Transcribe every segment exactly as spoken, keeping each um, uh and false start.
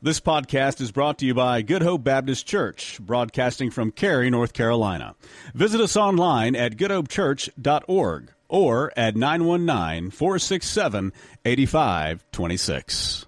This podcast is brought to you by Good Hope Baptist Church, broadcasting from Cary, North Carolina. Visit us online at good hope church dot org or at nine one nine, four six seven, eight five two six.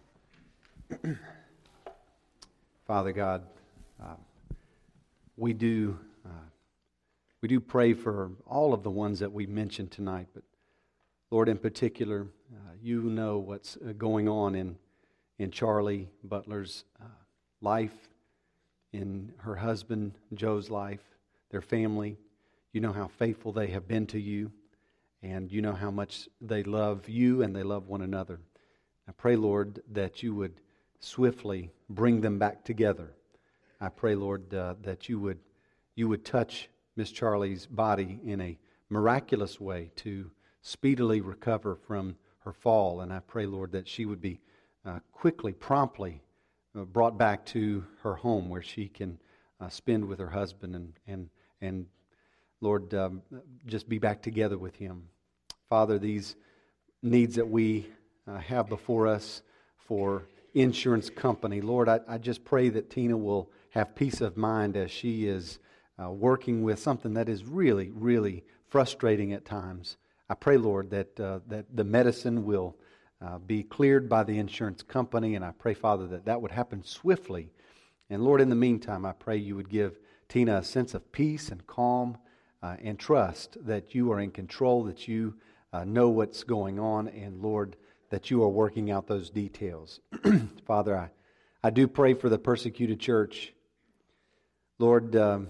Father God, uh, we do uh, we do pray for all of the ones that we mentioned tonight, but Lord, in particular, uh, you know what's going on in in Charlie Butler's uh, life, in her husband Joe's life, their family. You know how faithful they have been to you, and you know how much they love you and they love one another. I pray, Lord, that you would swiftly bring them back together. I pray, Lord, uh, that you would you would touch Miss Charlie's body in a miraculous way to speedily recover from her fall. And I pray, Lord, that she would be uh, quickly, promptly uh, brought back to her home where she can uh, spend with her husband and, and, and Lord, um, just be back together with him. Father, these needs that we uh, have before us for insurance company, Lord, I, I just pray that Tina will have peace of mind as she is uh, working with something that is really, really frustrating at times. I pray, Lord, that uh, that the medicine will uh, be cleared by the insurance company, and I pray, Father, that that would happen swiftly. And Lord, in the meantime, I pray you would give Tina a sense of peace and calm uh, and trust that you are in control, that you uh, know what's going on, and Lord, that you are working out those details. Father, I, I do pray for the persecuted church. Lord, um,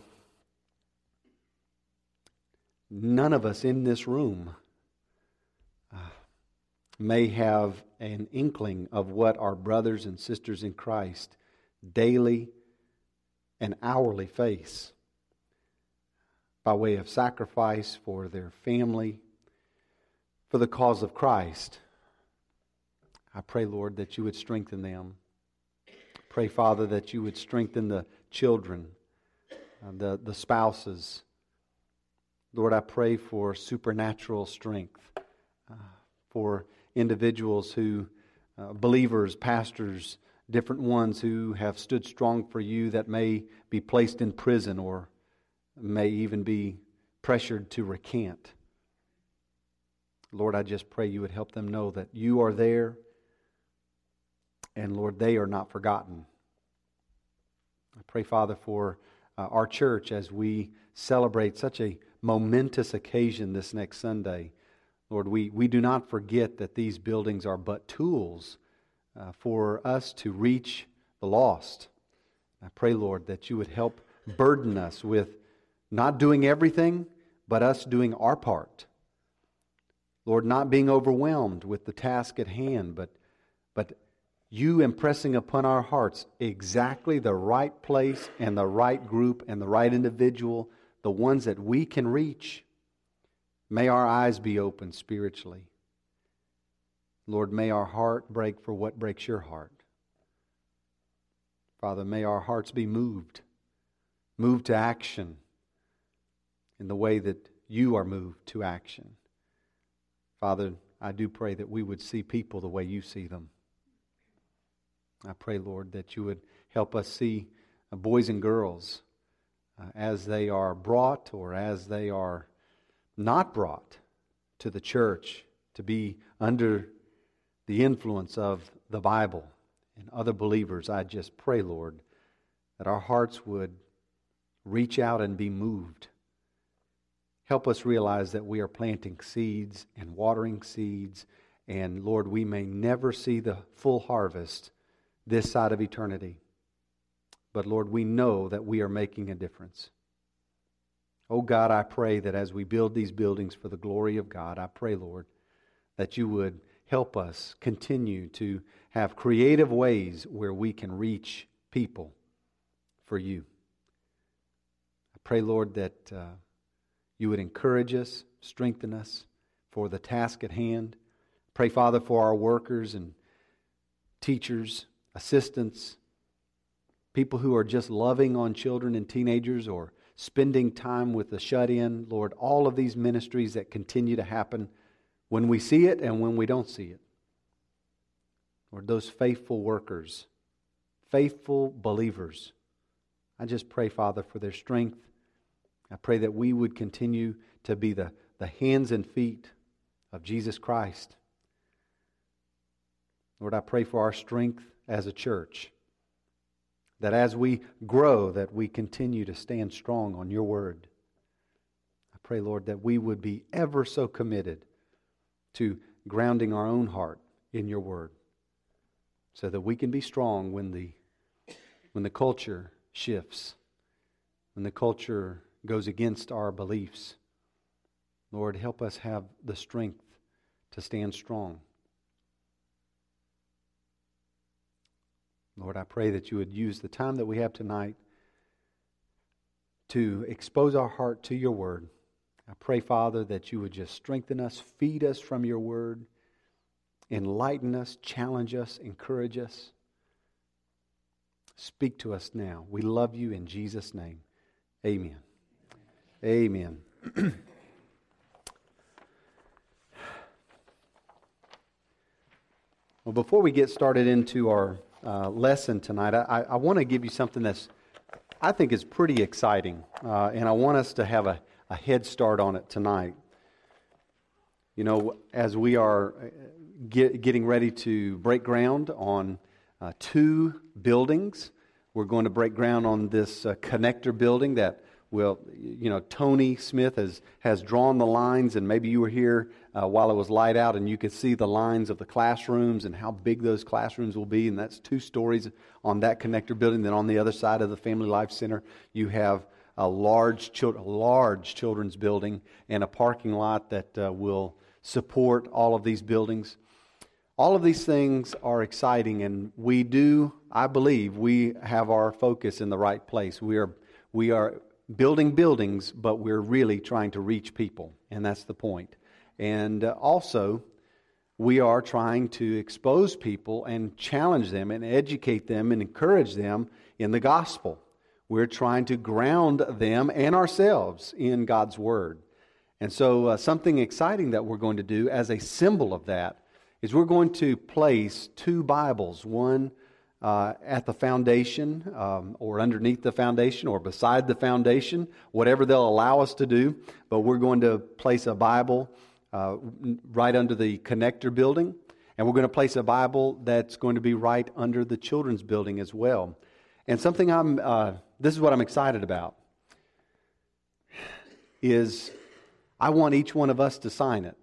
none of us in this room uh, may have an inkling of what our brothers and sisters in Christ daily and hourly face by way of sacrifice for their family, for the cause of Christ. I pray, Lord, that you would strengthen them. Pray, Father, that you would strengthen the children, uh, the, the spouses. Lord, I pray for supernatural strength uh, for individuals who, uh, believers, pastors, different ones who have stood strong for you that may be placed in prison or may even be pressured to recant. Lord, I just pray you would help them know that you are there, and Lord, they are not forgotten. I pray, Father, for uh, our church as we celebrate such a momentous occasion this next Sunday. Lord, we, we do not forget that these buildings are but tools uh, for us to reach the lost. I pray, Lord, that you would help burden us with not doing everything, but us doing our part. Lord, not being overwhelmed with the task at hand, but, but you impressing upon our hearts exactly the right place and the right group and the right individual, the ones that we can reach. May our eyes be open spiritually. Lord, may our heart break for what breaks your heart. Father, may our hearts be moved, moved to action in the way that you are moved to action. Father, I do pray that we would see people the way you see them. I pray, Lord, that you would help us see boys and girls uh, as they are brought or as they are not brought to the church to be under the influence of the Bible and other believers. I just pray, Lord, that our hearts would reach out and be moved. Help us realize that we are planting seeds and watering seeds, and Lord, we may never see the full harvest this side of eternity. But Lord, we know that we are making a difference. Oh God, I pray that as we build these buildings for the glory of God, I pray, Lord, that you would help us continue to have creative ways where we can reach people for you. I pray, Lord, that uh, you would encourage us, strengthen us for the task at hand. Pray, Father, for our workers and teachers, assistants, people who are just loving on children and teenagers or spending time with the shut-in. Lord, all of these ministries that continue to happen when we see it and when we don't see it. Lord, those faithful workers, faithful believers. I just pray, Father, for their strength. I pray that we would continue to be the, the hands and feet of Jesus Christ. Lord, I pray for our strength as a church, that as we grow, that we continue to stand strong on your word. I pray, Lord, that we would be ever so committed to grounding our own heart in your word, so that we can be strong when the when the culture shifts, when the culture goes against our beliefs. Lord, help us have the strength to stand strong. Lord, I pray that you would use the time that we have tonight to expose our heart to your word. I pray, Father, that you would just strengthen us, feed us from your word, enlighten us, challenge us, encourage us. Speak to us now. We love you in Jesus' name. Amen. Amen. Well, before we get started into our uh, lesson tonight, I, I want to give you something that's, I think, is pretty exciting, uh, and I want us to have a, a head start on it tonight. You know, as we are get, getting ready to break ground on uh, two buildings, we're going to break ground on this uh, connector building that will, you know, Tony Smith has, has drawn the lines, and maybe you were here uh, while it was light out and you could see the lines of the classrooms and how big those classrooms will be, and that's two stories on that connector building. Then on the other side of the Family Life Center, you have a large, chil- large children's building and a parking lot that uh, will support all of these buildings. All of these things are exciting, and we do, I believe, we have our focus in the right place. We are, we are building buildings, but we're really trying to reach people, and that's the point. And uh, also, we are trying to expose people and challenge them and educate them and encourage them in the gospel. We're trying to ground them and ourselves in God's Word. And so uh, something exciting that we're going to do as a symbol of that is we're going to place two Bibles, one uh, at the foundation um, or underneath the foundation or beside the foundation, whatever they'll allow us to do. But we're going to place a Bible uh, right under the connector building, and we're going to place a Bible that's going to be right under the children's building as well. And something I'm, uh, this is what I'm excited about, is I want each one of us to sign it.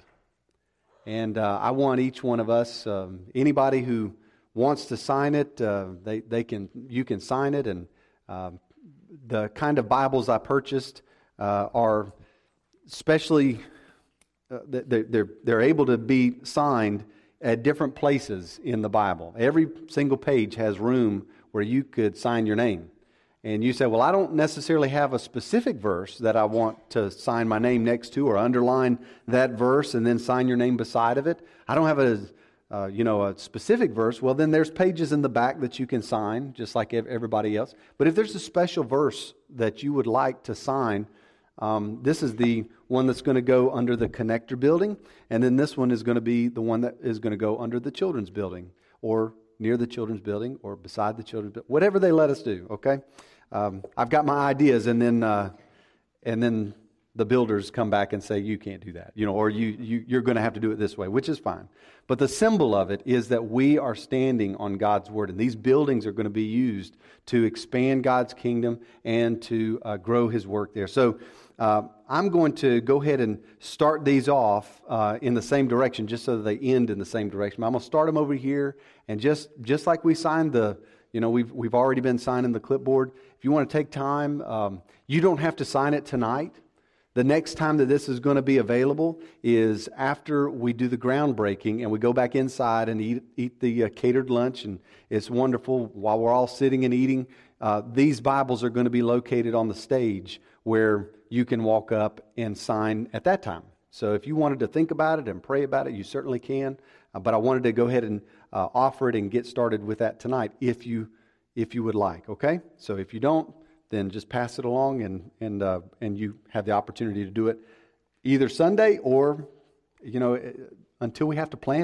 And uh, I want each one of us, um, anybody who wants to sign it, uh, they they can you can sign it. And uh, the kind of Bibles I purchased uh, are specially uh, they're, they're they're able to be signed at different places in the Bible. Every single page has room where you could sign your name. And you say, well, I don't necessarily have a specific verse that I want to sign my name next to or underline that verse and then sign your name beside of it. I don't have a, uh, you know, a specific verse. Well, then there's pages in the back that you can sign, just like everybody else. But if there's a special verse that you would like to sign, um, this is the one that's going to go under the connector building. And then this one is going to be the one that is going to go under the children's building or near the children's building or beside the children's building, whatever they let us do, okay? Um, I've got my ideas, and then uh, and then the builders come back and say, you can't do that, you know, or you, you, you're going to have to do it this way, which is fine. But the symbol of it is that we are standing on God's Word, and these buildings are going to be used to expand God's kingdom and to uh, grow His work there. So uh, I'm going to go ahead and start these off uh, in the same direction, just so that they end in the same direction. I'm going to start them over here, and just just like we signed the, you know, we've we've already been signing the clipboard. If you want to take time, um, you don't have to sign it tonight. The next time that this is going to be available is after we do the groundbreaking and we go back inside and eat eat the uh, catered lunch, and it's wonderful while we're all sitting and eating. Uh, these Bibles are going to be located on the stage where you can walk up and sign at that time. So if you wanted to think about it and pray about it, you certainly can. Uh, but I wanted to go ahead and uh, offer it and get started with that tonight if you if you would like, okay? So if you don't, then just pass it along, and and uh, and you have the opportunity to do it either Sunday or, you know, until we have to plant it.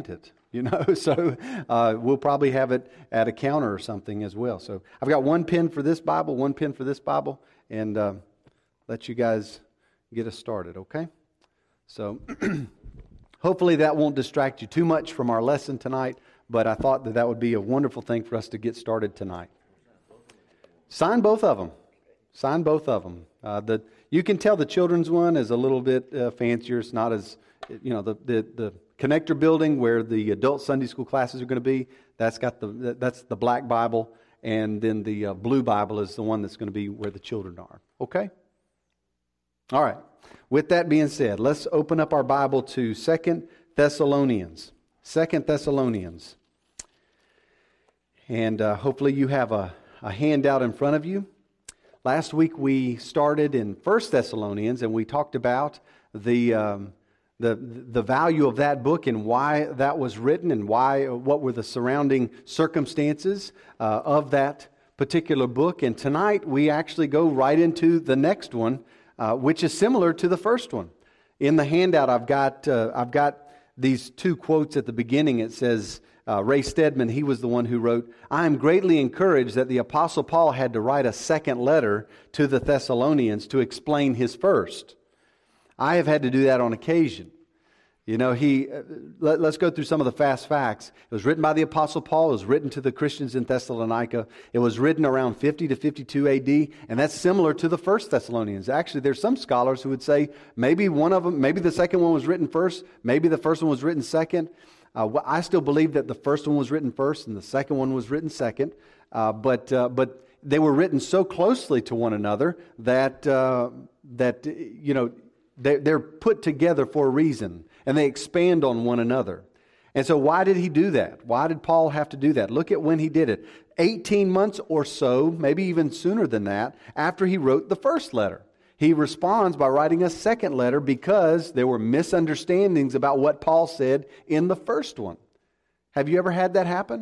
You know, so uh, we'll probably have it at a counter or something as well. So I've got one pen for this Bible, one pen for this Bible, and uh, let you guys get us started, okay? So hopefully that won't distract you too much from our lesson tonight, but I thought that that would be a wonderful thing for us to get started tonight. Sign both of them. Sign both of them. Uh, the you can tell the children's one is a little bit uh, fancier. It's not as, you know, the the the. Connector building where the adult Sunday school classes are going to be. That's got the that's the black Bible, and then the uh, blue Bible is the one that's going to be where the children are. Okay. All right. With that being said, let's open up our Bible to Second Thessalonians. Second Thessalonians, and uh, hopefully you have a, a handout in front of you. Last week we started in First Thessalonians, and we talked about the. Um, The the value of that book and why that was written and why what were the surrounding circumstances uh, of that particular book. And tonight we actually go right into the next one, uh, which is similar to the first one. In the handout, I've got uh, I've got these two quotes at the beginning. It says uh, Ray Stedman, he was the one who wrote, "I am greatly encouraged that the Apostle Paul had to write a second letter to the Thessalonians to explain his first. I have had to do that on occasion." You know, he. Uh, let, let's go through some of the fast facts. It was written by the Apostle Paul. It was written to the Christians in Thessalonica. It was written around fifty to fifty-two A D, and that's similar to the First Thessalonians. Actually, there's some scholars who would say maybe one of them, maybe the second one was written first, maybe the first one was written second. Uh, I still believe that the first one was written first and the second one was written second, uh, but uh, but they were written so closely to one another that uh, that you know they're, they're put together for a reason. And they expand on one another. And so why did he do that? Why did Paul have to do that? Look at when he did it. eighteen months or so, maybe even sooner than that, after he wrote the first letter. He responds by writing a second letter because there were misunderstandings about what Paul said in the first one. Have you ever had that happen?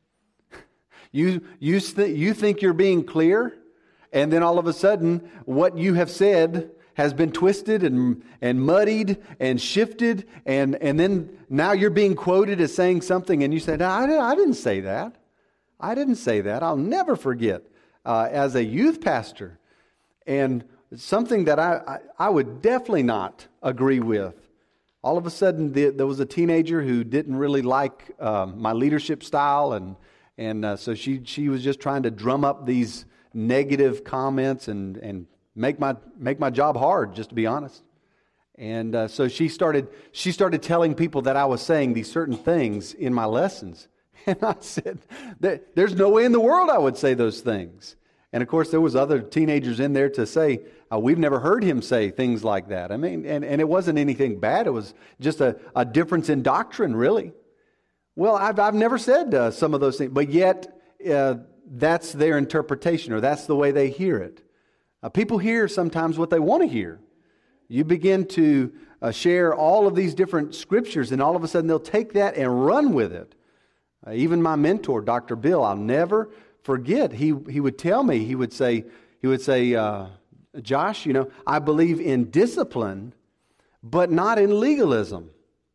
You, you, th- you think you're being clear, and then all of a sudden what you have said has been twisted and and muddied and shifted, and, and then now you're being quoted as saying something, and you say, no, I, didn't, I didn't say that. I didn't say that. I'll never forget uh, as a youth pastor, and something that I, I, I would definitely not agree with. All of a sudden, the, there was a teenager who didn't really like um, my leadership style, and and uh, so she she was just trying to drum up these negative comments and and make my make my job hard, just to be honest. And uh, so she started she started telling people that I was saying these certain things in my lessons. And I said, there's no way in the world I would say those things. And of course, there was other teenagers in there to say, uh, we've never heard him say things like that. I mean, and, and it wasn't anything bad. It was just a, a difference in doctrine, really. Well, I've, I've never said uh, some of those things, but yet uh, that's their interpretation, or that's the way they hear it. Uh, people hear sometimes what they want to hear. You begin to uh, share all of these different scriptures, and all of a sudden they'll take that and run with it. Uh, even my mentor, Doctor Bill, I'll never forget. He he would tell me, he would say, he would say, uh, Josh, you know, I believe in discipline, but not in legalism.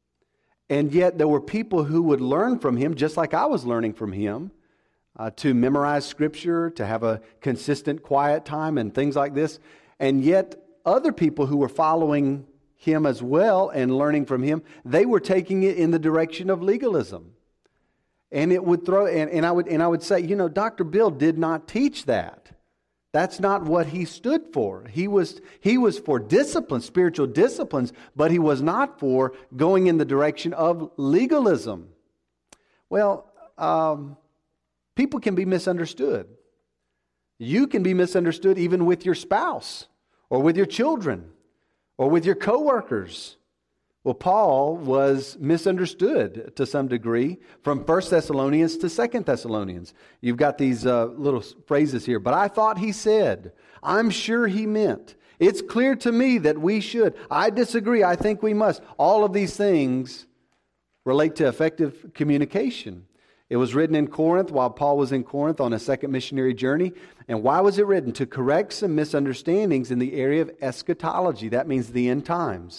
And yet there were people who would learn from him, just like I was learning from him. Uh, to memorize Scripture, to have a consistent quiet time and things like this. And yet other people who were following him as well and learning from him, they were taking it in the direction of legalism. And it would throw, and, and I would and I would say, you know, Doctor Bill did not teach that. That's not what he stood for. He was he was for discipline, spiritual disciplines, but he was not for going in the direction of legalism. Well, um, people can be misunderstood. You can be misunderstood even with your spouse or with your children or with your coworkers. Well, Paul was misunderstood to some degree from First Thessalonians to Second Thessalonians. You've got these uh, little phrases here. But I thought he said, I'm sure he meant. It's clear to me that we should. I disagree. I think we must. All of these things relate to effective communication. It was written in Corinth while Paul was in Corinth on a second missionary journey. And why was it written? To correct some misunderstandings in the area of eschatology. That means the end times.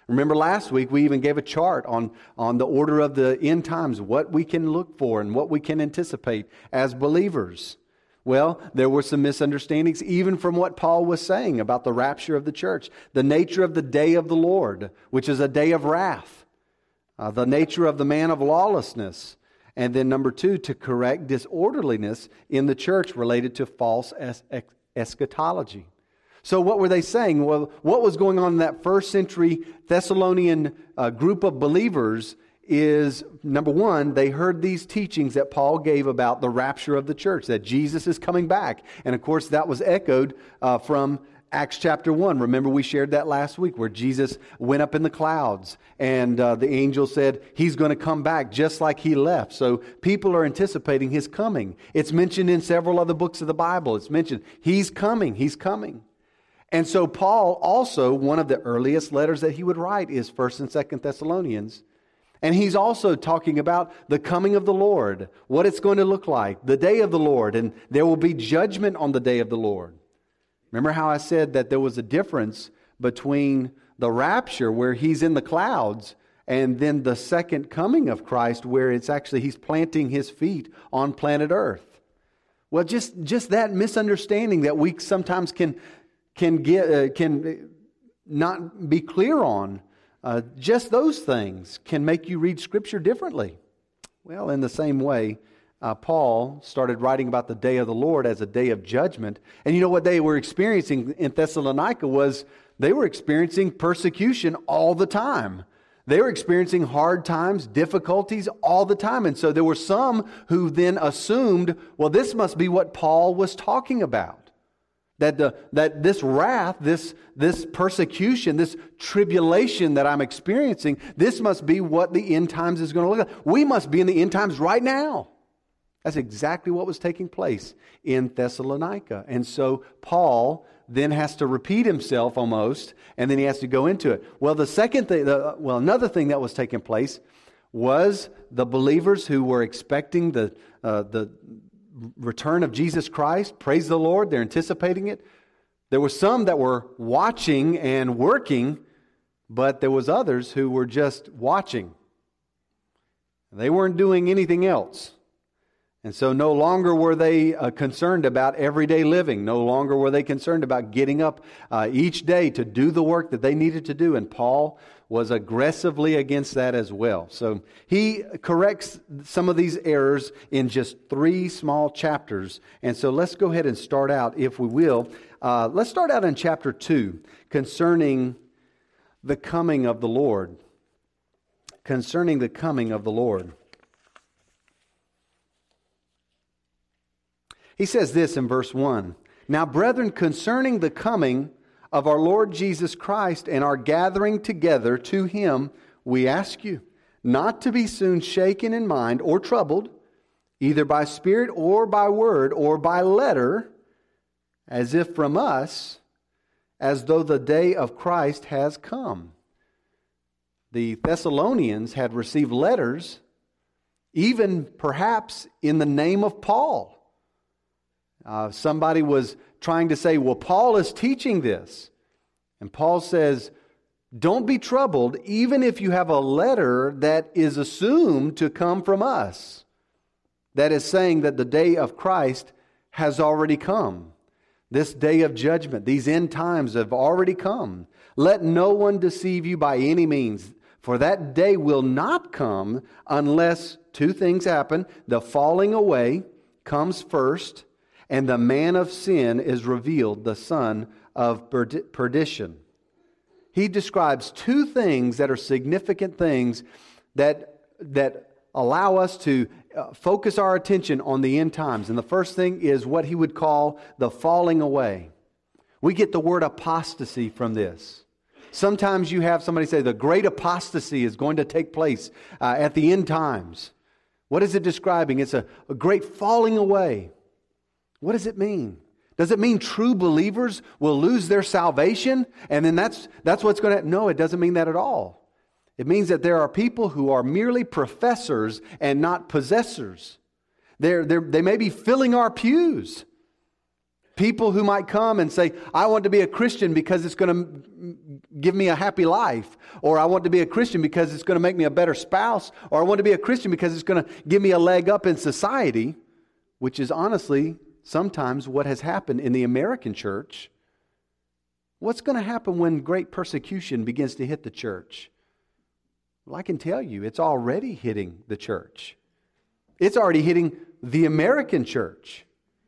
Remember last week we even gave a chart on, on the order of the end times, what we can look for and what we can anticipate as believers. Well, there were some misunderstandings even from what Paul was saying about the rapture of the church, the nature of the day of the Lord, which is a day of wrath, uh, the nature of the man of lawlessness, and then number two, to correct disorderliness in the church related to false es- eschatology. So what were they saying? Well, what was going on in that first century Thessalonian uh, group of believers is, number one, they heard these teachings that Paul gave about the rapture of the church, that Jesus is coming back. And of course, that was echoed uh, from Acts chapter one. Remember, we shared that last week where Jesus went up in the clouds and uh, the angel said he's going to come back just like he left. So people are anticipating his coming. It's mentioned in several other books of the Bible. It's mentioned he's coming, he's coming. And so Paul also, one of the earliest letters that he would write is First and Second Thessalonians. And he's also talking about the coming of the Lord, what it's going to look like, the day of the Lord, and there will be judgment on the day of the Lord. Remember how I said that there was a difference between the rapture where he's in the clouds and then the second coming of Christ where it's actually he's planting his feet on planet Earth. Well, just, just that misunderstanding that we sometimes can, can, get, uh, can not be clear on. Uh, just those things can make you read Scripture differently. Well, in the same way, uh, Paul started writing about the day of the Lord as a day of judgment. And you know what they were experiencing in Thessalonica was they were experiencing persecution all the time. They were experiencing hard times, difficulties all the time. And so there were some who then assumed, well, this must be what Paul was talking about. That the, that this wrath, this, this persecution, this tribulation that I'm experiencing, this must be what the end times is going to look like. We must be in the end times right now. That's exactly what was taking place in Thessalonica. And so Paul then has to repeat himself almost, and then he has to go into it. Well, the second thing, the, well, another thing that was taking place was the believers who were expecting the uh, the return of Jesus Christ. Praise the Lord, they're anticipating it. There were some that were watching and working, but there was others who were just watching. They weren't doing anything else. And so no longer were they uh, concerned about everyday living. No longer were they concerned about getting up uh, each day to do the work that they needed to do. And Paul was aggressively against that as well. So he corrects some of these errors in just three small chapters. And so let's go ahead and start out, if we will. Uh, let's start out in chapter two concerning the coming of the Lord. Concerning the coming of the Lord. He says this in verse one. Now, brethren, concerning the coming of our Lord Jesus Christ and our gathering together to Him, we ask you not to be soon shaken in mind or troubled, either by spirit or by word or by letter, as if from us, as though the day of Christ has come. The Thessalonians had received letters, even perhaps in the name of Paul. Uh, somebody was trying to say, well, Paul is teaching this. And Paul says, don't be troubled, even if you have a letter that is assumed to come from us. That is saying that the day of Christ has already come. This day of judgment, these end times have already come. Let no one deceive you by any means, for that day will not come unless two things happen. The falling away comes first, and the man of sin is revealed, the son of perdition. He describes two things that are significant things that, that allow us to focus our attention on the end times. And the first thing is what he would call the falling away. We get the word apostasy from this. Sometimes you have somebody say the great apostasy is going to take place uh, at the end times. What is it describing? It's a, a great falling away. What does it mean? Does it mean true believers will lose their salvation and then that's that's what's going to... No, it doesn't mean that at all. It means that there are people who are merely professors and not possessors. They're, they're, they may be filling our pews, People who might come and say, I want to be a Christian because it's going to give me a happy life. Or I want to be a Christian because it's going to make me a better spouse. Or I want to be a Christian because it's going to give me a leg up in society, which is honestly sometimes what has happened in the American church. What's going to happen when great persecution begins to hit the church? Well, I can tell you, it's already hitting the church. It's already hitting the American church.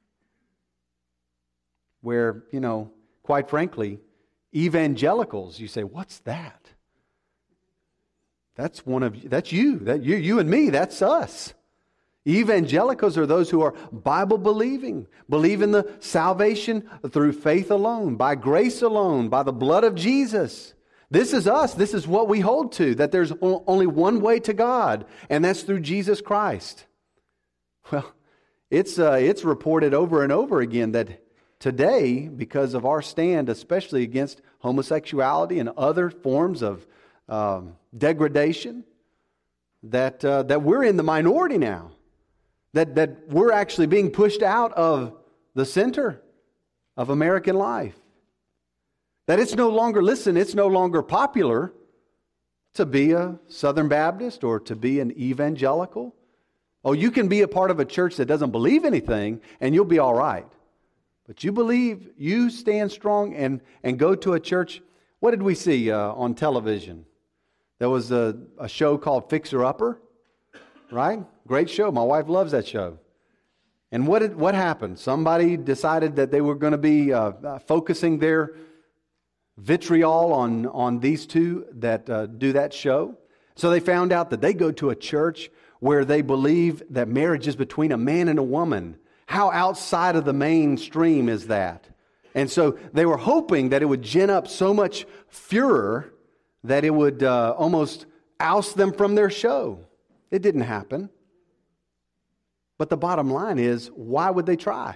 Where, you know, quite frankly, evangelicals, you say, what's that? That's one of that's you. That you, you and me, that's us. Evangelicals are those who are Bible believing, believe in the salvation through faith alone, by grace alone, by the blood of Jesus. This is us. This is what we hold to, that there's only one way to God, and that's through Jesus Christ. Well, it's uh, it's reported over and over again that today, because of our stand, especially against homosexuality and other forms of um, degradation, that uh, that we're in the minority now. That that we're actually being pushed out of the center of American life. That it's no longer, listen, it's no longer popular to be a Southern Baptist or to be an evangelical. Oh, you can be a part of a church that doesn't believe anything and you'll be all right. But you believe, you stand strong and, and go to a church. What did we see uh, on television? There was a, a show called Fixer Upper, right? Great show. My wife loves that show. And what did, what happened? Somebody decided that they were going to be uh, uh, focusing their vitriol on, on these two that uh, do that show. So they found out that they go to a church where they believe that marriage is between a man and a woman. How outside of the mainstream is that? And so they were hoping that it would gin up so much furor that it would uh, almost oust them from their show. It didn't happen. But the bottom line is, why would they try?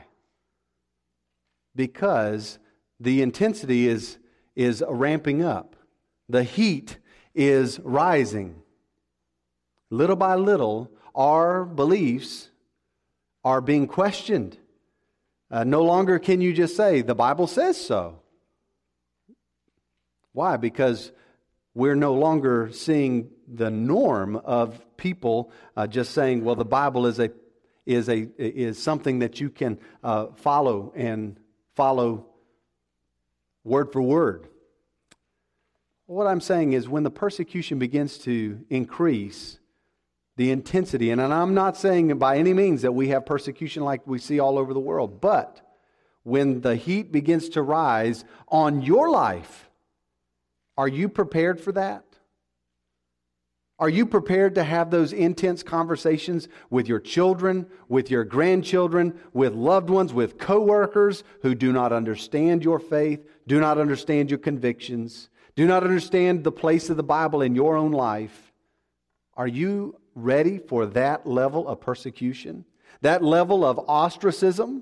Because the intensity is, is ramping up. The heat is rising. Little by little, our beliefs are being questioned. Uh, no longer can you just say, the Bible says so. Why? Because we're no longer seeing the norm of people uh, just saying, well, the Bible is a is a is something that you can uh, follow and follow word for word. What I'm saying is, when the persecution begins to increase, the intensity, and I'm not saying by any means that we have persecution like we see all over the world, but when the heat begins to rise on your life, are you prepared for that? Are you prepared to have those intense conversations with your children, with your grandchildren, with loved ones, with coworkers who do not understand your faith, do not understand your convictions, do not understand the place of the Bible in your own life? Are you ready for that level of persecution? That level of ostracism?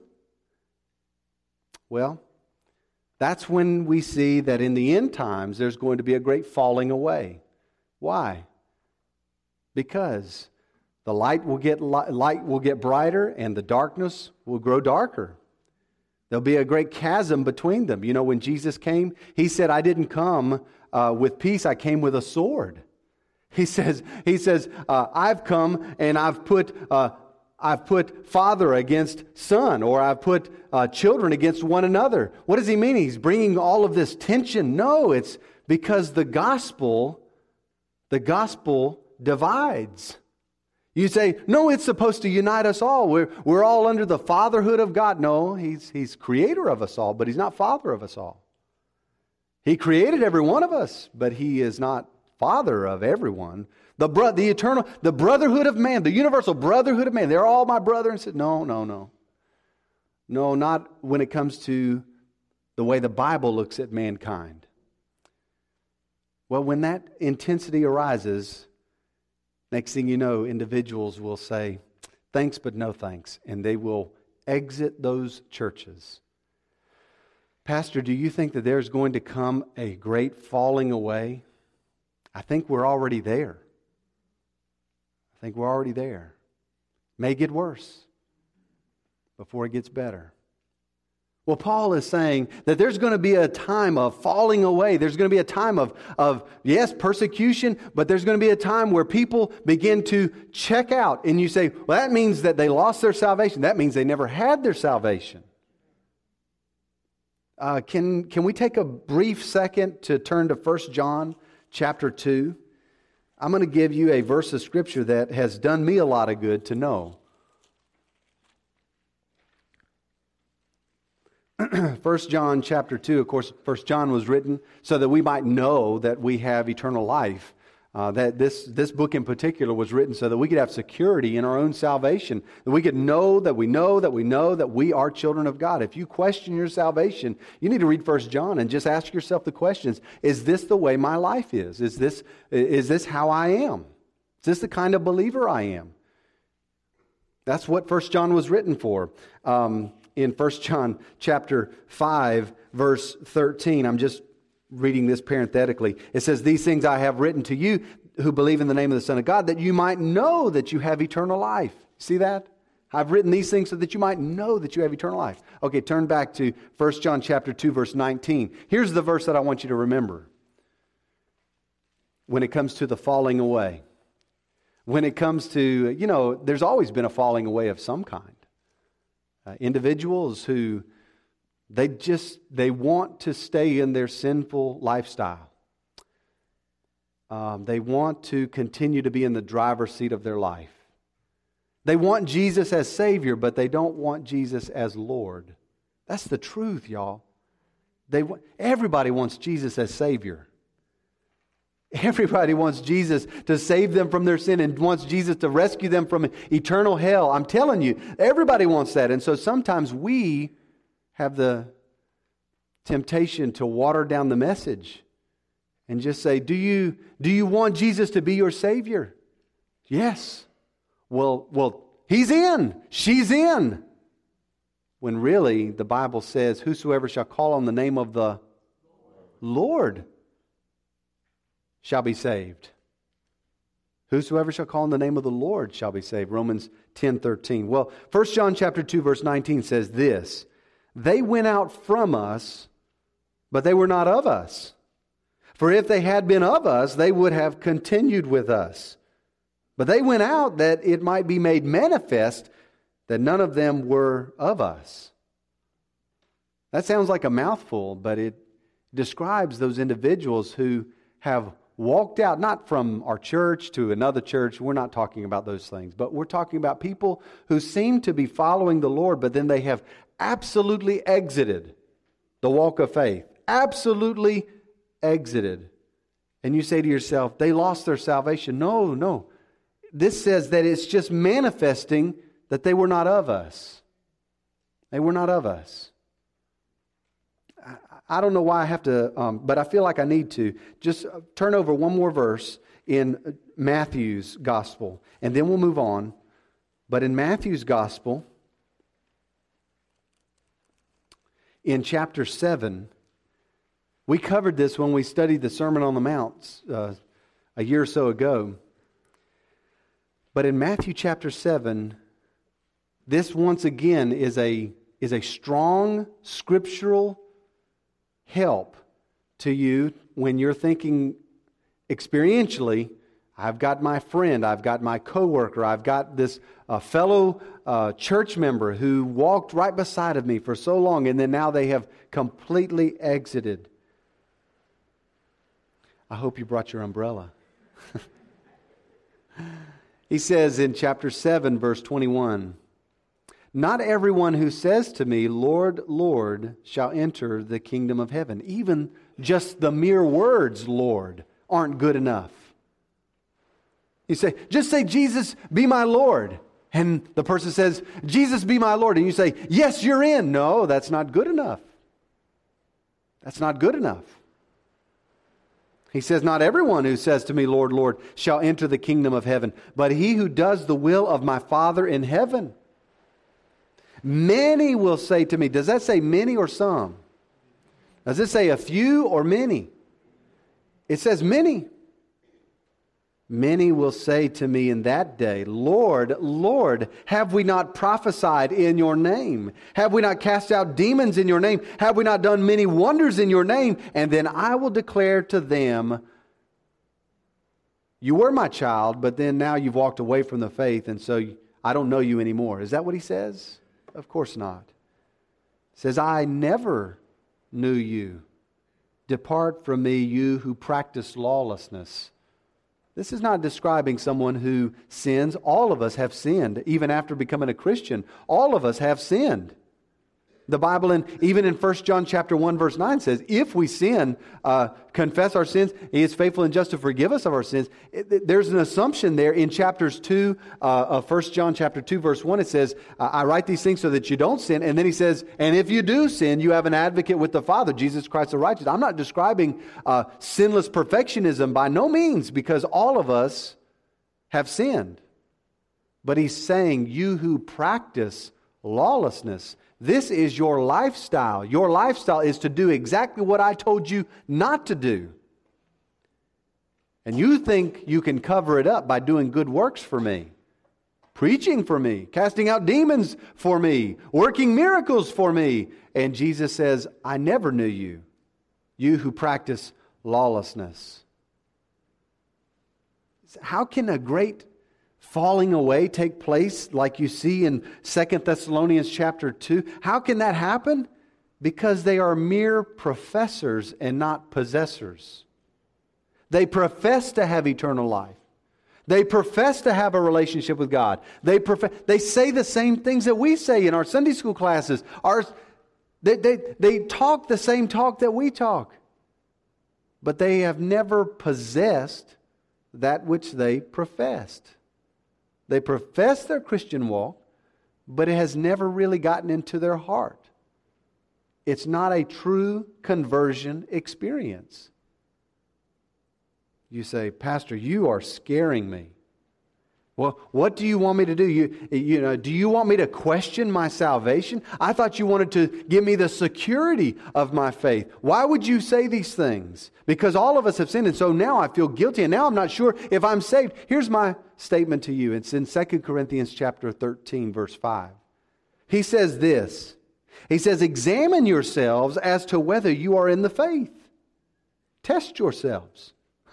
Well, that's when we see that in the end times there's going to be a great falling away. Why? Because the light will get light will get brighter and the darkness will grow darker. There'll be a great chasm between them. You know, when Jesus came, He said, I didn't come uh, with peace, I came with a sword. He says, He says, uh, I've come and I've put uh, I've put father against son, or I've put uh, children against one another. What does He mean? He's bringing all of this tension? No, it's because the gospel, the gospel divides. You say, no, it's supposed to unite us all. We're, we're all under the fatherhood of God. No, he's, he's creator of us all, but He's not father of us all. He created every one of us, but He is not father of everyone. The bro- the eternal, the brotherhood of man, the universal brotherhood of man. They're all my brother and said, no, no, no. No, not when it comes to the way the Bible looks at mankind. Well, when that intensity arises, next thing you know, individuals will say, thanks but no thanks, and they will exit those churches. Pastor, do you think that there's going to come a great falling away? I think we're already there. I think we're already there. May get worse before it gets better. Well, Paul is saying that there's going to be a time of falling away. There's going to be a time of, of, yes, persecution, but there's going to be a time where people begin to check out. And you say, well, that means that they lost their salvation. That means they never had their salvation. Uh, can, can we take a brief second to turn to First John chapter two? I'm going to give you a verse of Scripture that has done me a lot of good to know. First John chapter two, of course, First John was written so that we might know that we have eternal life. Uh, that this, this book in particular was written so that we could have security in our own salvation. That we could know that we know that we know that we are children of God. If you question your salvation, you need to read First John and just ask yourself the questions. Is this the way my life is? Is this, is this how I am? Is this the kind of believer I am? That's what First John was written for. Um, in First John chapter five, verse thirteen, I'm just reading this parenthetically. It says, these things I have written to you who believe in the name of the Son of God, that you might know that you have eternal life. See that? I've written these things so that you might know that you have eternal life. Okay, turn back to First John chapter two, verse nineteen. Here's the verse that I want you to remember. When it comes to the falling away. When it comes to, you know, there's always been a falling away of some kind. Uh, individuals who They just, they want to stay in their sinful lifestyle. Um, they want to continue to be in the driver's seat of their life. They want Jesus as Savior, but they don't want Jesus as Lord. That's the truth, y'all. They want, everybody wants Jesus as Savior. Everybody wants Jesus to save them from their sin and wants Jesus to rescue them from eternal hell. I'm telling you, everybody wants that. And so sometimes we have the temptation to water down the message and just say, do you, do you want Jesus to be your Savior? Yes. Well, well, He's in. She's in. When really the Bible says, whosoever shall call on the name of the Lord shall be saved. Whosoever shall call on the name of the Lord shall be saved. Romans ten thirteen. Well, First John chapter two, verse nineteen says this. They went out from us, but they were not of us. For if they had been of us, they would have continued with us. But they went out that it might be made manifest that none of them were of us. That sounds like a mouthful, but it describes those individuals who have walked out, not from our church to another church. We're not talking about those things, but we're talking about people who seem to be following the Lord, but then they have absolutely exited the walk of faith. Absolutely exited. And you say to yourself, they lost their salvation. No, no. This says that it's just manifesting that they were not of us. They were not of us. I, I don't know why I have to, um, but I feel like I need to. Just turn over one more verse in Matthew's gospel, and then we'll move on. But in Matthew's gospel, in chapter seven, we covered this when we studied the Sermon on the Mount uh, a year or so ago. But in Matthew chapter seven, this once again is a, is a strong scriptural help to you when you're thinking experientially, I've got my friend, I've got my coworker, I've got this uh, fellow uh, church member who walked right beside of me for so long, and then now they have completely exited. I hope you brought your umbrella. He says in chapter seven, verse twenty-one, not everyone who says to me, Lord, Lord, shall enter the kingdom of heaven. Even just the mere words, Lord, aren't good enough. You say, just say, Jesus, be my Lord. And the person says, Jesus, be my Lord. And you say, yes, you're in. No, that's not good enough. That's not good enough. He says, not everyone who says to me, Lord, Lord, shall enter the kingdom of heaven, but he who does the will of my Father in heaven. Many will say to me, does that say many or some? Does it say a few or many? It says many. Many will say to me in that day, Lord, Lord, have we not prophesied in your name? Have we not cast out demons in your name? Have we not done many wonders in your name? And then I will declare to them, you were my child, but then now you've walked away from the faith, and so I don't know you anymore. Is that what he says? Of course not. He says, I never knew you. Depart from me, you who practice lawlessness. This is not describing someone who sins. All of us have sinned, even after becoming a Christian. All of us have sinned. The Bible, in, even in First John chapter one, verse nine says, if we sin, uh, confess our sins, He is faithful and just to forgive us of our sins. It, it, there's an assumption there in chapters two uh, of First John chapter two, verse one. It says, I write these things so that you don't sin. And then he says, and if you do sin, you have an advocate with the Father, Jesus Christ the righteous. I'm not describing uh, sinless perfectionism by no means, because all of us have sinned. But he's saying, you who practice lawlessness, this is your lifestyle. Your lifestyle is to do exactly what I told you not to do. And you think you can cover it up by doing good works for me, preaching for me, casting out demons for me, working miracles for me. And Jesus says, I never knew you, you who practice lawlessness. How can a great falling away take place like you see in Second Thessalonians chapter two? How can that happen? Because they are mere professors and not possessors. They profess to have eternal life. They profess to have a relationship with God. They profess, they say the same things that we say in our Sunday school classes. Our, they, they, they talk the same talk that we talk. But they have never possessed that which they professed. They profess their Christian walk, but it has never really gotten into their heart. It's not a true conversion experience. You say, Pastor, you are scaring me. Well, what do you want me to do? You, you know, do you want me to question my salvation? I thought you wanted to give me the security of my faith. Why would you say these things? Because all of us have sinned, and so now I feel guilty, and now I'm not sure if I'm saved. Here's my statement to you. It's in Second Corinthians chapter thirteen, verse five. He says this. He says, examine yourselves as to whether you are in the faith. Test yourselves.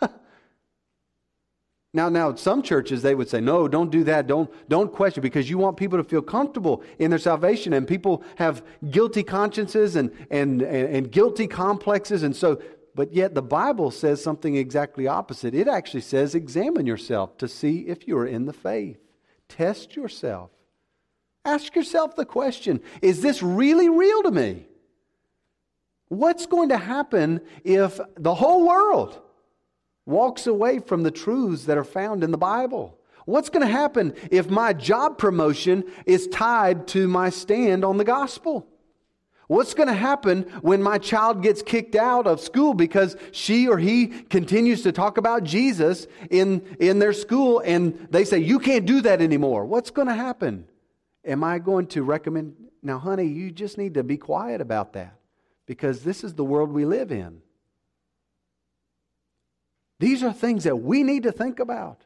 Now, now, some churches, they would say, no, don't do that. Don't, don't question, because you want people to feel comfortable in their salvation. And people have guilty consciences and, and, and, and guilty complexes. And so, but yet the Bible says something exactly opposite. It actually says, examine yourself to see if you are in the faith. Test yourself. Ask yourself the question, is this really real to me? What's going to happen if the whole world walks away from the truths that are found in the Bible? What's going to happen if my job promotion is tied to my stand on the gospel? What's going to happen when my child gets kicked out of school because she or he continues to talk about Jesus in, in their school and they say, you can't do that anymore? What's going to happen? Am I going to recommend, now honey, you just need to be quiet about that, because this is the world we live in. These are things that we need to think about.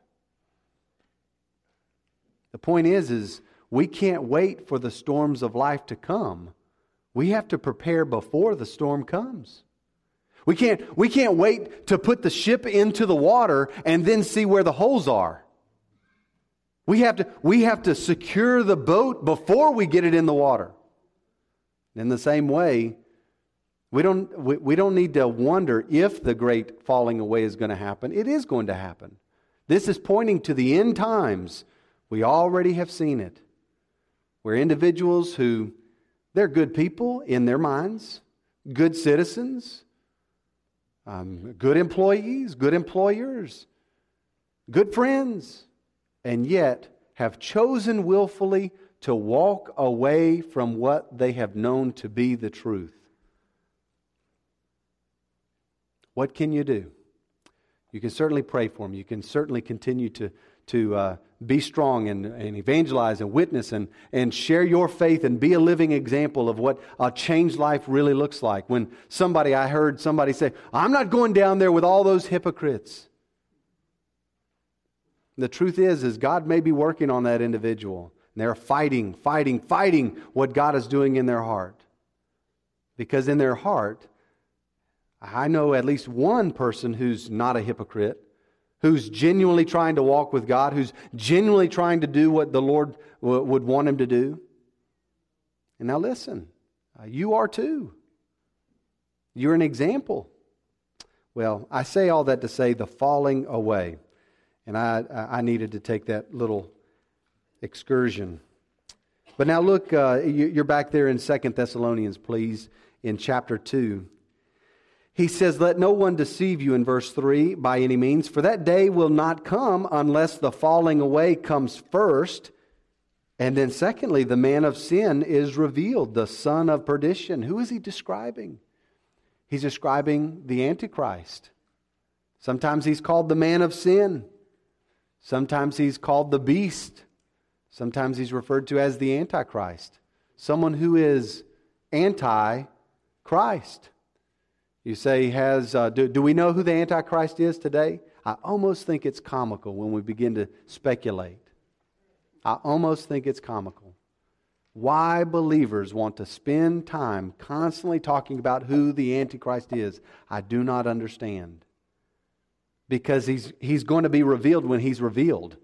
The point is, is we can't wait for the storms of life to come. We have to prepare before the storm comes. We can't, we can't wait to put the ship into the water and then see where the holes are. We have to, we have to secure the boat before we get it in the water. In the same way, We don't, we, we don't need to wonder if the great falling away is going to happen. It is going to happen. This is pointing to the end times. We already have seen it. Where individuals who, they're good people in their minds, good citizens, um, good employees, good employers, good friends, and yet have chosen willfully to walk away from what they have known to be the truth. What can you do? You can certainly pray for them. You can certainly continue to, to uh, be strong and, and evangelize and witness and, and share your faith and be a living example of what a changed life really looks like. When somebody, I heard somebody say, I'm not going down there with all those hypocrites. The truth is, is God may be working on that individual. And they're fighting, fighting, fighting what God is doing in their heart. Because in their heart, I know at least one person who's not a hypocrite, who's genuinely trying to walk with God, who's genuinely trying to do what the Lord w- would want him to do. And now listen, uh, you are too. You're an example. Well, I say all that to say the falling away. And I, I needed to take that little excursion. But now look, uh, you're back there in Second Thessalonians, please, in chapter two. He says, let no one deceive you in verse three by any means, for that day will not come unless the falling away comes first. And then secondly, the man of sin is revealed, the son of perdition. Who is he describing? He's describing the Antichrist. Sometimes he's called the man of sin. Sometimes he's called the beast. Sometimes he's referred to as the Antichrist. Someone who is anti-Christ. You say, has uh, do, do we know who the Antichrist is today? I almost think it's comical when we begin to speculate. I almost think it's comical. Why believers want to spend time constantly talking about who the Antichrist is, I do not understand. Because he's he's going to be revealed when he's revealed.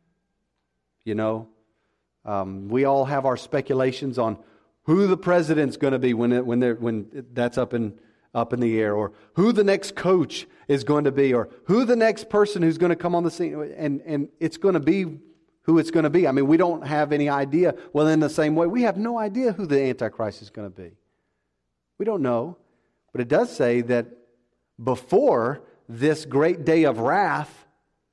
You know, um, we all have our speculations on who the president's going to be when it, when they're when that's up in up in the air, or who the next coach is going to be, or who the next person who's going to come on the scene, and and it's going to be who it's going to be. I mean, we don't have any idea. Well, in the same way, we have no idea who the Antichrist is going to be. We don't know, but it does say that before this great day of wrath,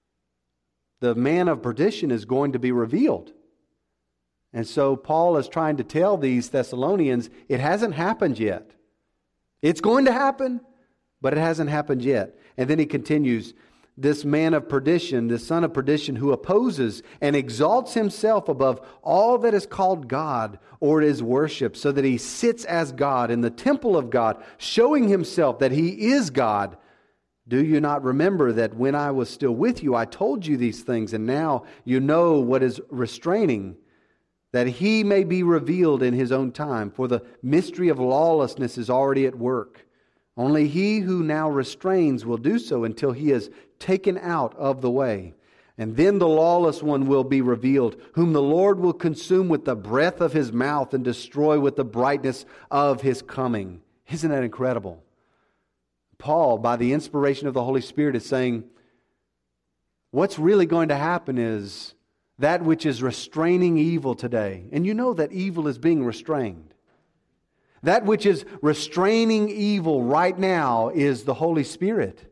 the man of perdition is going to be revealed. And so Paul is trying to tell these Thessalonians, it hasn't happened yet. It's going to happen, but it hasn't happened yet. And then he continues, this man of perdition, this son of perdition who opposes and exalts himself above all that is called God or is worshipped, so that he sits as God in the temple of God, showing himself that he is God. Do you not remember that when I was still with you, I told you these things, and now you know what is restraining, that he may be revealed in his own time? For the mystery of lawlessness is already at work. Only he who now restrains will do so until he is taken out of the way. And then the lawless one will be revealed, whom the Lord will consume with the breath of his mouth and destroy with the brightness of his coming. Isn't that incredible? Paul, by the inspiration of the Holy Spirit, is saying, what's really going to happen is that which is restraining evil today. And you know that evil is being restrained. That which is restraining evil right now is the Holy Spirit.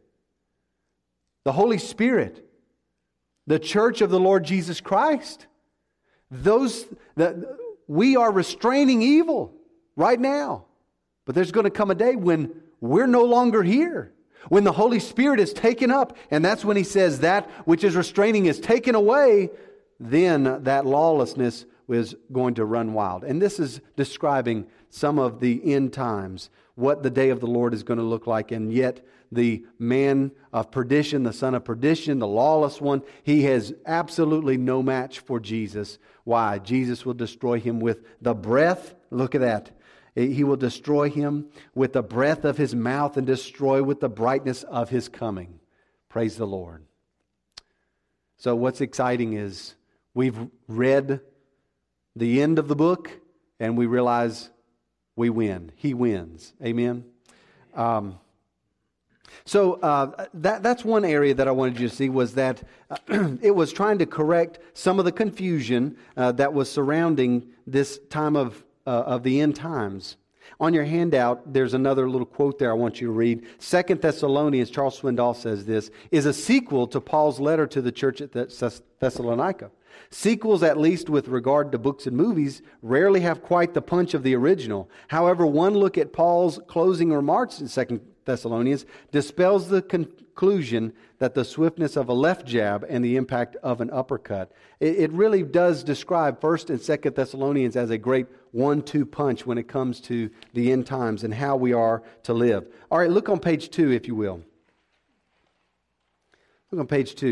The Holy Spirit. The church of the Lord Jesus Christ. Those that we are restraining evil right now. But there's going to come a day when we're no longer here. When the Holy Spirit is taken up, and that's when he says that which is restraining is taken away, then that lawlessness is going to run wild. And this is describing some of the end times, what the day of the Lord is going to look like. And yet the man of perdition, the son of perdition, the lawless one, he has absolutely no match for Jesus. Why? Jesus will destroy him with the breath. Look at that. He will destroy him with the breath of his mouth and destroy with the brightness of his coming. Praise the Lord. So what's exciting is we've read the end of the book and we realize we win. He wins. Amen. Um, so uh, that that's one area that I wanted you to see, was that uh, it was trying to correct some of the confusion uh, that was surrounding this time of Uh, of the end times. On your handout, there's another little quote there I want you to read. Second Thessalonians, Charles Swindoll says this, is a sequel to Paul's letter to the church at Thess- Thessalonica. Sequels, at least with regard to books and movies, rarely have quite the punch of the original. However, one look at Paul's closing remarks in Second Thessalonians dispels the conclusion that the swiftness of a left jab and the impact of an uppercut. It, it really does describe First and Second Thessalonians as a great one two punch when it comes to the end times and how we are to live. All right, look on page two, if you will. Look on page two.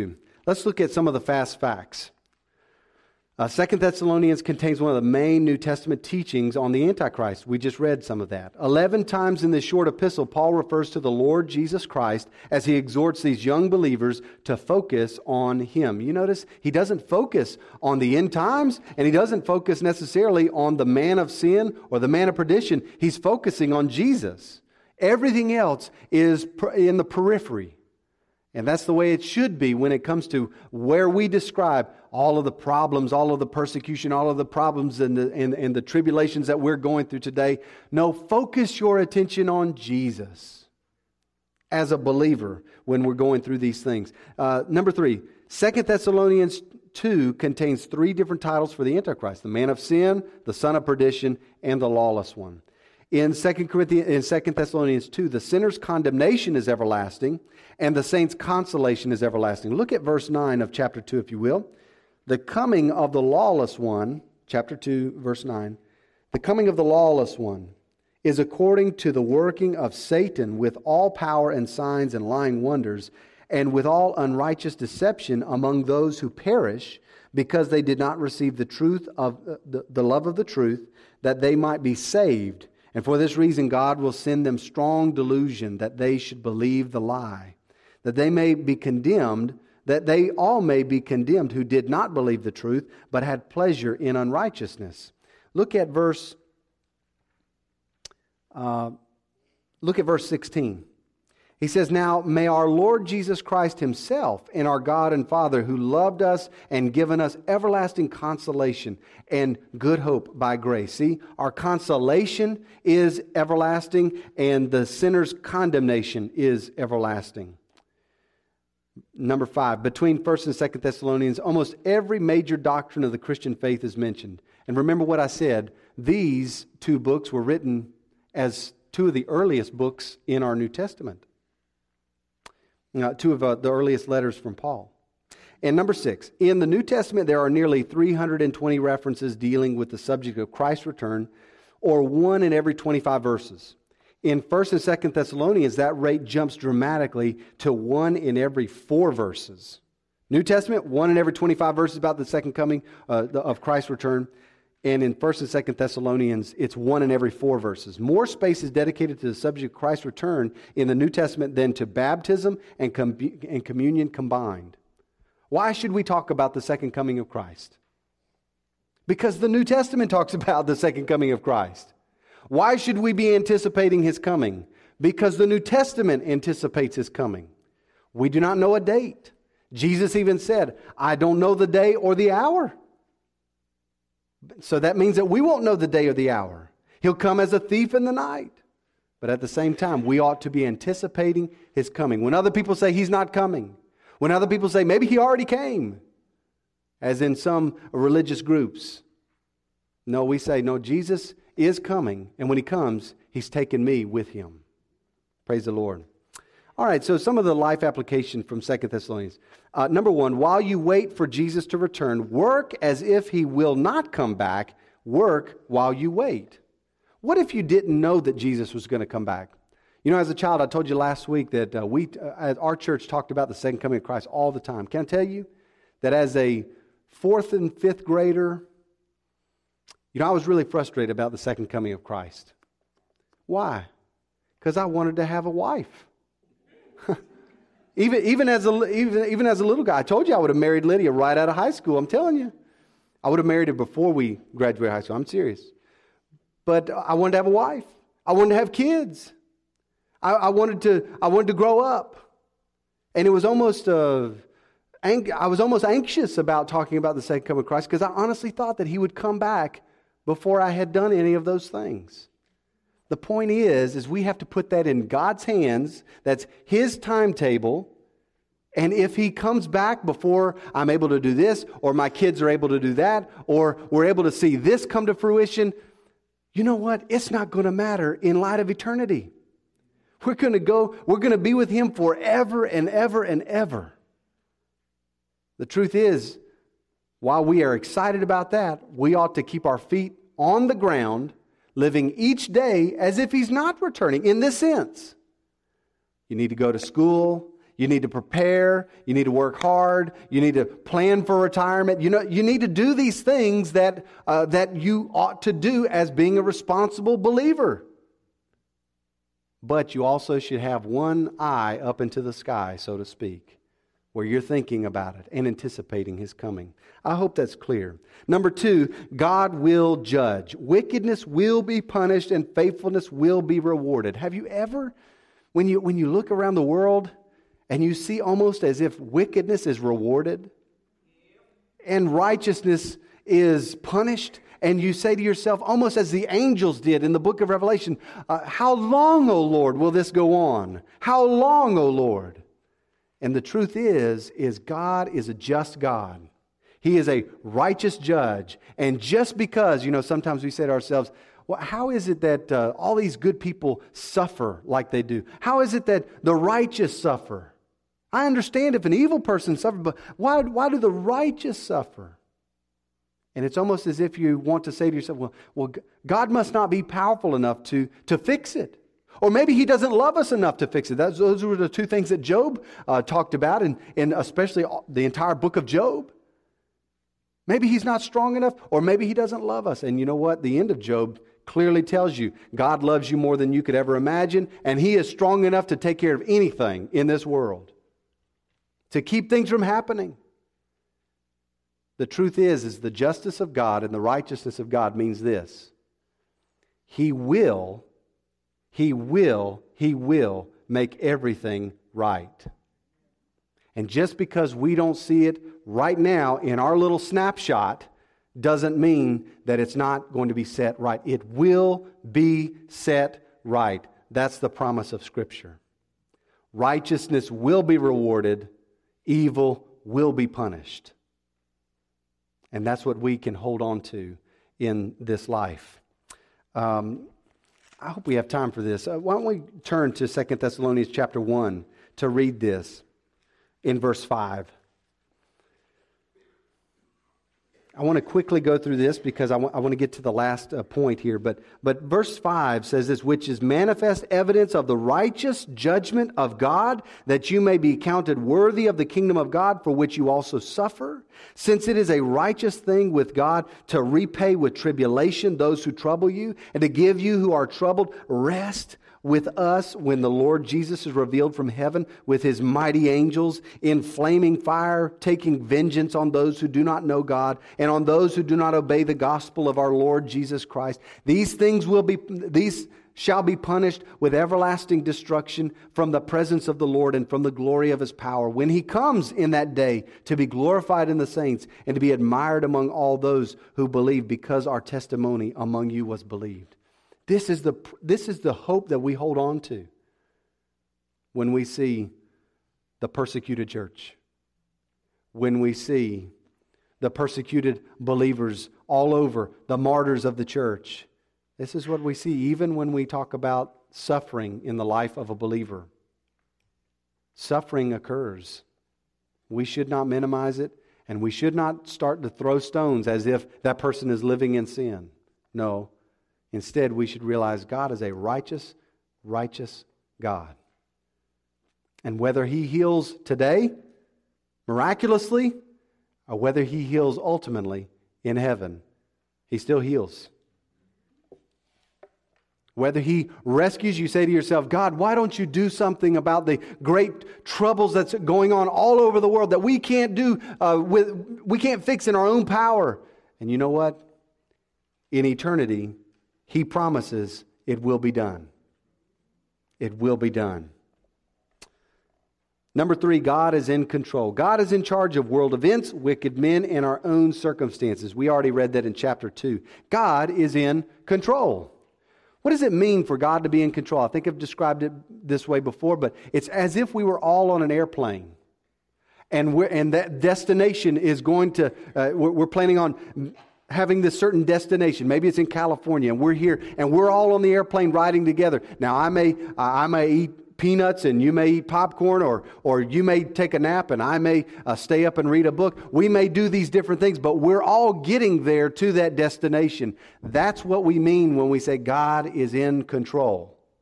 Let's look at some of the fast facts. Uh, Second Thessalonians contains one of the main New Testament teachings on the Antichrist. We just read some of that. Eleven times in this short epistle, Paul refers to the Lord Jesus Christ as he exhorts these young believers to focus on Him. You notice he doesn't focus on the end times, and he doesn't focus necessarily on the man of sin or the man of perdition. He's focusing on Jesus. Everything else is in the periphery. And that's the way it should be when it comes to where we describe all of the problems, all of the persecution, all of the problems and the, and, and the tribulations that we're going through today. No, focus your attention on Jesus as a believer when we're going through these things. Uh, number three, Second Thessalonians two contains three different titles for the Antichrist: the man of sin, the son of perdition, and the lawless one. In Second Corinthians, in Second Thessalonians two, the sinner's condemnation is everlasting, and the saint's consolation is everlasting. Look at verse nine of chapter two, if you will. The coming of the lawless one, chapter two, verse nine, the coming of the lawless one is according to the working of Satan with all power and signs and lying wonders, and with all unrighteous deception among those who perish, because they did not receive the truth of uh, the, the love of the truth, that they might be saved. And for this reason, God will send them strong delusion that they should believe the lie, that they may be condemned, that they all may be condemned who did not believe the truth, but had pleasure in unrighteousness. Look at verse, uh, look at verse sixteen. He says, "Now may our Lord Jesus Christ Himself and our God and Father, who loved us and given us everlasting consolation and good hope by grace." See, our consolation is everlasting, and the sinner's condemnation is everlasting. Number five, between First and Second Thessalonians, almost every major doctrine of the Christian faith is mentioned. And remember what I said, these two books were written as two of the earliest books in our New Testament. Uh, two of uh, the earliest letters from Paul. And number six, in the New Testament there are nearly three hundred twenty references dealing with the subject of Christ's return, or one in every twenty-five verses. In First and Second Thessalonians, that rate jumps dramatically to one in every four verses. New Testament, one in every twenty-five verses about the second coming uh, of Christ's return. And in First and Second Thessalonians, it's one in every four verses. More space is dedicated to the subject of Christ's return in the New Testament than to baptism and, com- and communion combined. Why should we talk about the second coming of Christ? Because the New Testament talks about the second coming of Christ. Why should we be anticipating His coming? Because the New Testament anticipates His coming. We do not know a date. Jesus even said, "I don't know the day or the hour." So that means that we won't know the day or the hour. He'll come as a thief in the night. But at the same time, we ought to be anticipating His coming. When other people say He's not coming, when other people say maybe He already came, as in some religious groups, no, we say, no, Jesus is coming. And when He comes, He's taken me with Him. Praise the Lord. All right, so some of the life application from Second Thessalonians. Uh, number one, while you wait for Jesus to return, work as if He will not come back. Work while you wait. What if you didn't know that Jesus was going to come back? You know, as a child, I told you last week that uh, we, uh, our church talked about the second coming of Christ all the time. Can I tell you that as a fourth and fifth grader, you know, I was really frustrated about the second coming of Christ. Why? Because I wanted to have a wife. Even even as a even even as a little guy, I told you I would have married Lydia right out of high school. I'm telling you, I would have married her before we graduated high school. I'm serious. But I wanted to have a wife. I wanted to have kids. I, I wanted to I wanted to grow up, and it was almost uh, ang- I was almost anxious about talking about the second coming of Christ because I honestly thought that He would come back before I had done any of those things. The point is, is we have to put that in God's hands. That's His timetable. And if He comes back before I'm able to do this, or my kids are able to do that, or we're able to see this come to fruition, you know what? It's not going to matter in light of eternity. We're going to go, we're going to be with Him forever and ever and ever. The truth is, while we are excited about that, we ought to keep our feet on the ground, living each day as if He's not returning. In this sense, you need to go to school, You need to prepare. You need to work hard. You need to plan for retirement. You know, you need to do these things that uh, that you ought to do as being a responsible believer. But you also should have one eye up into the sky, so to speak, where you're thinking about it and anticipating His coming. I hope that's clear. Number two, God will judge. Wickedness will be punished and faithfulness will be rewarded. Have you ever, when you when you look around the world and you see almost as if wickedness is rewarded and righteousness is punished, and you say to yourself, almost as the angels did in the book of Revelation, uh, how long, O Lord, will this go on? How long, O Lord? And the truth is, is God is a just God. He is a righteous judge. And just because, you know, sometimes we say to ourselves, well, how is it that uh, all these good people suffer like they do? How is it that the righteous suffer? I understand if an evil person suffers, but why, why do the righteous suffer? And it's almost as if you want to say to yourself, well, well God must not be powerful enough to, to fix it. Or maybe He doesn't love us enough to fix it. That's, those were the two things that Job uh, talked about, and, and especially the entire book of Job. Maybe He's not strong enough, or maybe He doesn't love us. And you know what? The end of Job clearly tells you God loves you more than you could ever imagine, and He is strong enough to take care of anything in this world, to keep things from happening. The truth is, is the justice of God and the righteousness of God means this. He will, He will, He will make everything right. And just because we don't see it right now in our little snapshot doesn't mean that it's not going to be set right. It will be set right. That's the promise of Scripture. Righteousness will be rewarded. Evil will be punished. And that's what we can hold on to in this life. Um, I hope we have time for this. Uh, why don't we turn to Second Thessalonians chapter one to read this in verse five. I want to quickly go through this because I want, I want to get to the last uh, point here. But, but verse five says this, which is manifest evidence of the righteous judgment of God, that you may be counted worthy of the kingdom of God, for which you also suffer. Since it is a righteous thing with God to repay with tribulation those who trouble you, and to give you who are troubled rest with us when the Lord Jesus is revealed from heaven with His mighty angels in flaming fire, taking vengeance on those who do not know God and on those who do not obey the gospel of our Lord Jesus Christ. These things will be, these shall be punished with everlasting destruction from the presence of the Lord and from the glory of His power, when He comes in that day to be glorified in the saints and to be admired among all those who believe, because our testimony among you was believed. This is the this is the hope that we hold on to when we see the persecuted church, when we see the persecuted believers all over, the martyrs of the church. This is what we see even when we talk about suffering in the life of a believer. Suffering occurs. We should not minimize it, and we should not start to throw stones as if that person is living in sin. No. Instead, we should realize God is a righteous, righteous God. And whether He heals today, miraculously, or whether He heals ultimately in heaven, He still heals. Whether He rescues, you say to yourself, God, why don't you do something about the great troubles that's going on all over the world that we can't do, uh, with, we can't fix in our own power? And you know what? In eternity, He promises it will be done. It will be done. Number three, God is in control. God is in charge of world events, wicked men, and our own circumstances. We already read that in chapter two. God is in control. What does it mean for God to be in control? I think I've described it this way before, but it's as if we were all on an airplane. And we're, and that destination is going to, uh, we're, we're planning on having this certain destination. Maybe it's in California, and we're here, and we're all on the airplane riding together. Now, I may I may eat peanuts, and you may eat popcorn, or or you may take a nap, and I may uh, stay up and read a book. We may do these different things, but we're all getting there to that destination. That's what we mean when we say God is in control.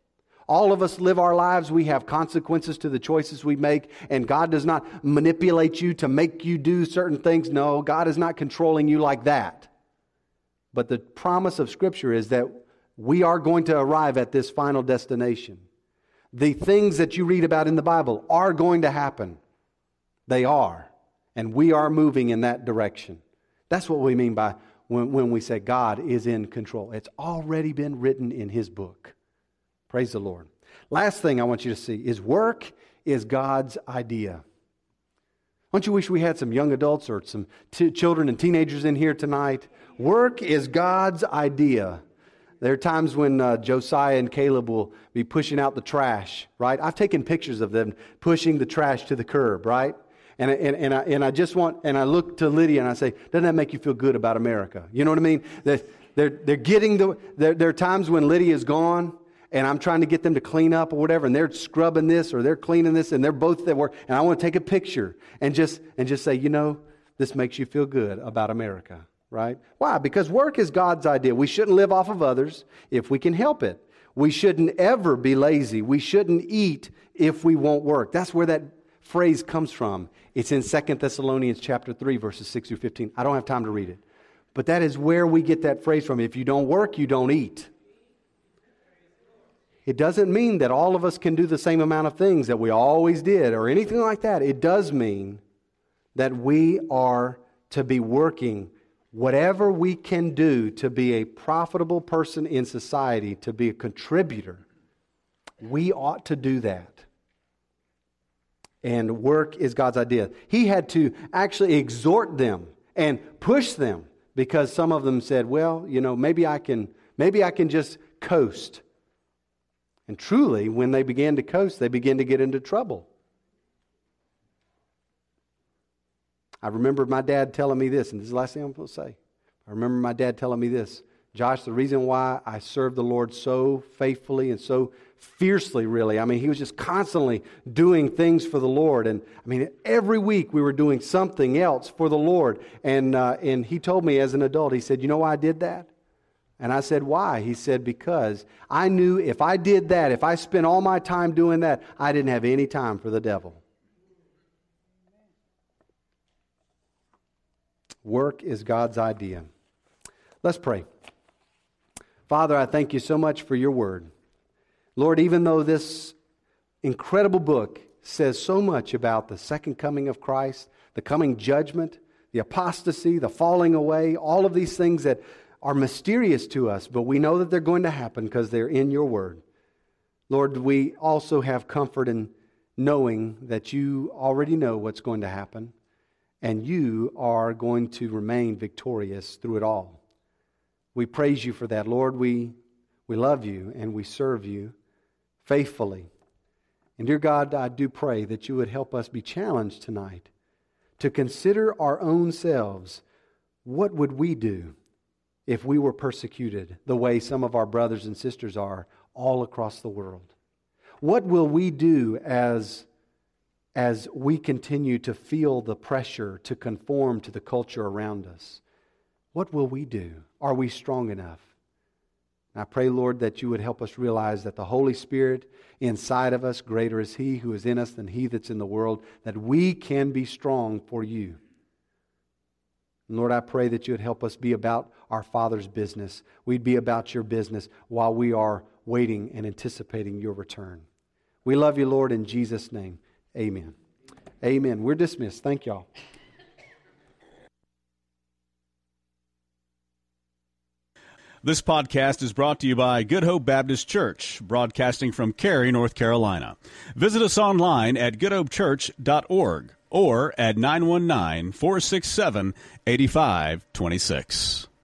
All of us live our lives. We have consequences to the choices we make, and God does not manipulate you to make you do certain things. No, God is not controlling you like that. But the promise of Scripture is that we are going to arrive at this final destination. The things that you read about in the Bible are going to happen. They are. And we are moving in that direction. That's what we mean by when, when we say God is in control. It's already been written in His book. Praise the Lord. Last thing I want you to see is work is God's idea. Don't you wish we had some young adults or some t- children and teenagers in here tonight? Work is God's idea. There are times when uh, Josiah and Caleb will be pushing out the trash, right? I've taken pictures of them pushing the trash to the curb, right? And, and, and, I, and I just want, and I look to Lydia and I say, doesn't that make you feel good about America? You know what I mean? They're, they're, they're getting the, there, there are times when Lydia is gone, and I'm trying to get them to clean up or whatever, and they're scrubbing this or they're cleaning this, and they're both at work, and I want to take a picture and just and just say, you know, this makes you feel good about America, right? Why? Because work is God's idea. We shouldn't live off of others if we can help it. We shouldn't ever be lazy. We shouldn't eat if we won't work. That's where that phrase comes from. It's in Second Thessalonians chapter three, verses six through fifteen. I don't have time to read it. But that is where we get that phrase from. If you don't work, you don't eat. It doesn't mean that all of us can do the same amount of things that we always did or anything like that. It does mean that we are to be working whatever we can do to be a profitable person in society, to be a contributor. We ought to do that. And work is God's idea. He had to actually exhort them and push them because some of them said, well, you know, maybe I can, maybe I can just coast. And truly, when they began to coast, they began to get into trouble. I remember my dad telling me this, and this is the last thing I'm going to say. I remember my dad telling me this. Josh, the reason why I served the Lord so faithfully and so fiercely, really, I mean, he was just constantly doing things for the Lord. And I mean, every week we were doing something else for the Lord. And, uh, and he told me as an adult, he said, you know why I did that? And I said, why? He said, because I knew if I did that, if I spent all my time doing that, I didn't have any time for the devil. Work is God's idea. Let's pray. Father, I thank you so much for your word. Lord, even though this incredible book says so much about the second coming of Christ, the coming judgment, the apostasy, the falling away, all of these things that are mysterious to us, but we know that they're going to happen because they're in your word. Lord, we also have comfort in knowing that you already know what's going to happen, and you are going to remain victorious through it all. We praise you for that. Lord, we, we love you and we serve you faithfully. And dear God, I do pray that you would help us be challenged tonight to consider our own selves. What would we do if we were persecuted the way some of our brothers and sisters are all across the world? What will we do as, as we continue to feel the pressure to conform to the culture around us? What will we do? Are we strong enough? And I pray, Lord, that you would help us realize that the Holy Spirit inside of us, greater is He who is in us than he that's in the world, that we can be strong for you. And Lord, I pray that you would help us be about our Father's business. We'd be about your business while we are waiting and anticipating your return. We love you, Lord, in Jesus' name. Amen. Amen. We're dismissed. Thank y'all. This podcast is brought to you by Good Hope Baptist Church, broadcasting from Cary, North Carolina. Visit us online at good hope church dot org or at nine one nine, four six seven, eight five two six.